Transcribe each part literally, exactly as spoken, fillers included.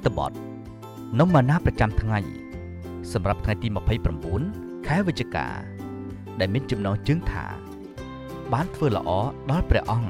តបទនំម៉ាណាប្រចាំថ្ងៃសម្រាប់ថ្ងៃទីម្ភៃប្រាំបួនខែវិច្ឆិកាដែលមានចំណងជើងថាបានធ្វើល្អដល់ព្រះអង្គ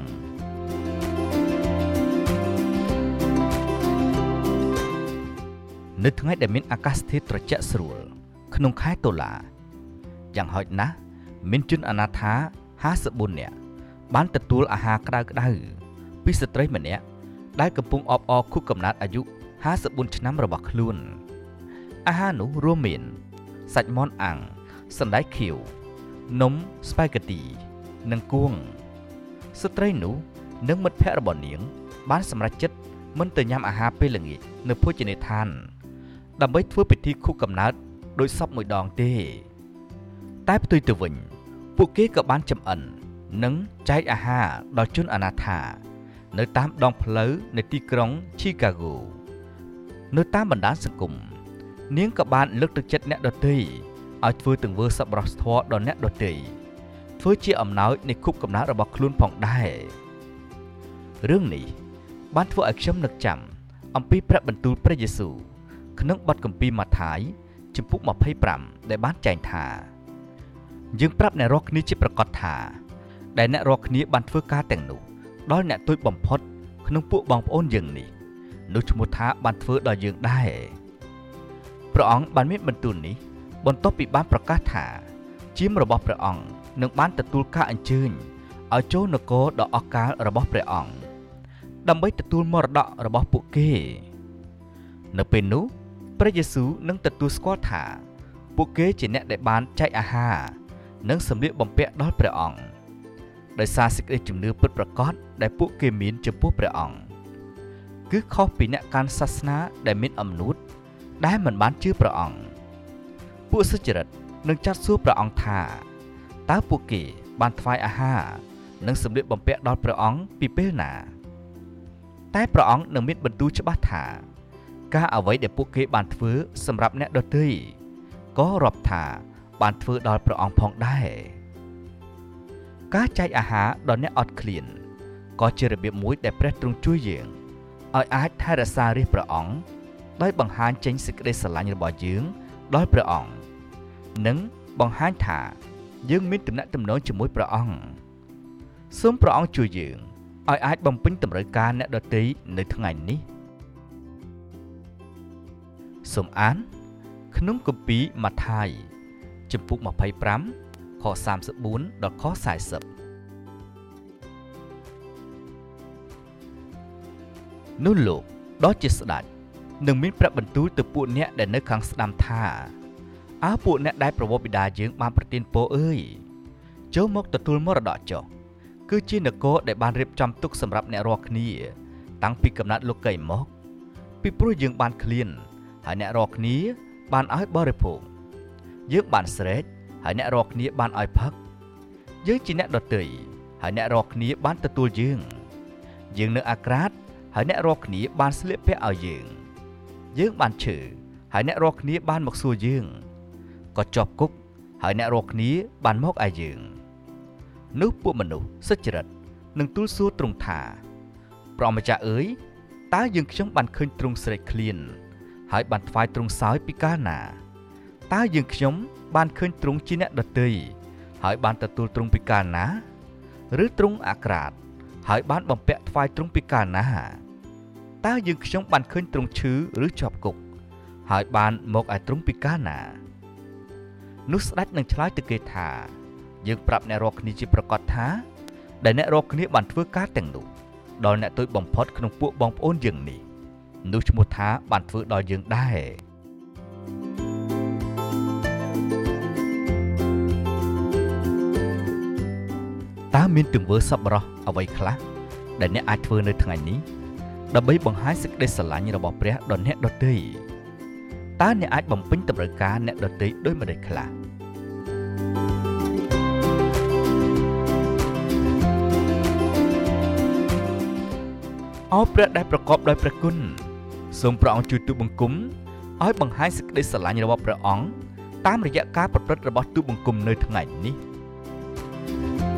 នៅថ្ងៃដែលមានអាកាសធាតុត្រជាក់ស្រួលក្នុងខែតុលាយ៉ាងហោចណាស់មានជនអនាថាห้าสิบbốnនាក់បានទទួលអាហារក្តៅក្តៅពីស្ត្រីម្នាក់ដែលកំពុងអបអរខួបកំណើតអាយុห้าสิบbốnឆ្នាំរបស់ខ្លួនអាហារនោះរួមមានសាច់មាន់អាំងសណ្តែកខៀវនំស្ប៉ាហ្គេទីនិងគួងស្ត្រីនោះនិងមិត្តភ័ក្តិរបស់នាងបានសម្រេចចិត្តមិនទៅញ៉ាំអាហារពេលល្ងាចនៅភោជនីយដ្ឋានដើម្បីធ្វើពិធីខួបកំណើតដោយសពមួយដងទេតែផ្ទុយទៅវិញពួកគេក៏បានចម្អិននិងចែកអាហារដល់ជនអនាថានៅតាមដងផ្លូវនៃទីក្រុង Chicago នៅតាមបណ្ដាញសង្គមនាងក៏បានលើកទឹកចិត្តអ្នកដទៃឲ្យធ្វើទង្វើសប្បុរសធម៌ដល់អ្នកដទៃធ្វើជាអំណោយនៃខួបកំណើតរបស់ខ្លួនផងដែររឿងនេះបានធ្វើឲ្យខ្ញុំនឹកចាំអំពីព្រះបន្ទូលព្រះយេស៊ូវក្នុងបទគម្ពីរម៉ាថាយជំពូកម្ភៃប្រាំដែលបានចែងថាយើងប្រាប់អ្នករាល់គ្នាជាប្រកាសថាដែលអ្នករាល់គ្នាបានធ្វើការទាំងនោះដល់អ្នកទួចបំផុតក្នុងពួកបងប្អូនយើងនេះនោះឈ្មោះថាបានធ្វើដល់យើងដែរព្រះអង្គបានមានបន្ទូលនេះបន្ទាប់ពីបានប្រកាសថាជាមរបស់ព្រះអង្គនឹងបានទទួលការអញ្ជើញឲ្យចូលនគរដ៏អស្ចារ្យរបស់ព្រះអង្គដើម្បីទទួលមរតករបស់ពួកគេនៅពេលនោះព្រះយេស៊ូវនឹងទទួលស្គាល់ថាពួកគេជាអ្នកដែលបានចែកអាហារនិងសម្លៀកបំពាក់ដល់ព្រះអង្គដោយសារសេចក្តីជំនឿពិតប្រាកដដែលពួកគេមានចំពោះព្រះអង្គគឺខុសពីអ្នកកាន់សាសនាដែលមានអំនួតដែលមិនបានជឿព្រះអង្គពួកសុចរិតនឹងចាត់សួរព្រះអង្គថាតើពួកគេបានថ្វាយអាហារនិងសម្លៀកបំពាក់ដល់ព្រះអង្គពីពេលណាតែព្រះអង្គនឹងមានបន្ទូលច្បាស់ថាការអ្វីដែលពួកគេបានធ្វើសម្រាប់អ្នកដទៃក៏រាប់ថាបានធ្វើដល់ព្រះអង្គផងដែរការចែកអាហារដល់អ្នកអត់ឃ្លានក៏ជារបៀបមួយដែលព្រះទ្រង់ជួយយើងឲ្យអាចថែរក្សារាជព្រះអង្គដោយបង្ហាញចេញសេចក្តីស្រឡាញ់របស់យើងដល់ព្រះអង្គនិងបង្ហាញថាយើងមានទំនាក់ទំនងជាមួយព្រះអង្គសូមព្រះអង្គជួយយើងឲ្យអាចបំពេញតម្រូវការអ្នកដទៃនៅថ្ងៃនេះសូមអានក្នុងគម្ពីរម៉ាថាយជំពូកម្ភៃប្រាំខសាមសិប៤ដល់ខសាមសិបនោះលោកដ៏ជាស្ដេចនឹងមានព្រះបន្ទូលទៅពួកអ្នកដែលនៅខាងស្ដាំថាអើពួកអ្នកដែលប្រវត្តិបិតាយើងបានប្រទានពរអើយចូលមកទទួលមរតកចុះគឺជានគរដែលបានរៀបចំទុកសម្រាប់អ្នករាល់គ្នាតាំងពីកំណើតលោកីមកពីព្រោះយើងបានឃ្លានហើយអ្នករាល់គ្នាបានឲ្យបរិភោគយើងបានស្រែកហើយអ្នករាល់គ្នាបានឲ្យផឹកយើងជាអ្នកដទៃហើយអ្នករាល់គ្នាបានទទួលយើងយើងនៅអាក្រាតហើយអ្នករាល់គ្នាបានស្លៀកពាក់ឲ្យយើងយើងបានឈឺហើយអ្នករាល់គ្នាបានមកសួរយើងក៏ជាប់គុកហើយអ្នករាល់គ្នាបានមកឯយើងនោះពួកមនុស្សសុចរិតនឹងទូលសួរទ្រង់ថាព្រះម្ចាស់អើយតើយើងខ្ញុំបានឃើញទ្រង់ស្រេកឃ្លានហើយបានថ្វាយទ្រង់សោយពីកាលណាតើយើងខ្ញុំបានឃើញទ្រង់ជាអ្នកដទៃហើយបានទទួលទ្រង់ពីកាលណាឬទ្រង់អាក្រាតហើយបានបំពាក់ថ្វាយទ្រង់ពីកាលណាតើយើងខ្ញុំបានឃើញទ្រង់ឈឺឬជាប់គុកហើយបានមកឲ្យទ្រង់ពីកាលណានោះស្ដេចនឹងឆ្លើយទៅគេថាយើងប្រាប់អ្នករាល់គ្នាជាប្រកាសថាដែលអ្នករាល់គ្នាបានធ្វើការទាំងនោះដល់អ្នកតូចបំផុតក្នុងពួកបងប្អូនយើងនេះនោះឈ្មោះថាបានធ្វើដល់យើងដែរតើមានទង្វើសប្បុរសអ្វីខ្លះដែលអ្នកអាចធ្វើនៅថ្ងៃនេះដើម្បីបង្ហាញសេចក្តីស្រឡាញ់របស់ព្រះដល់អ្នកដទៃតើអ្នកអាចបំពេញតម្រូវការអ្នកដទៃដោយម្តេចខ្លះអោព្រះដែលប្រកបដោយព្រះគុណសូមព្រះអង្គជួយទូលបង្គំឲ្យបង្ហាញសេចក្តីស្រឡាញ់របស់ព្រះអង្គតាមរយៈការប្រព្រឹត្តរបស់ទូលបង្គំនៅថ្ងៃនេះ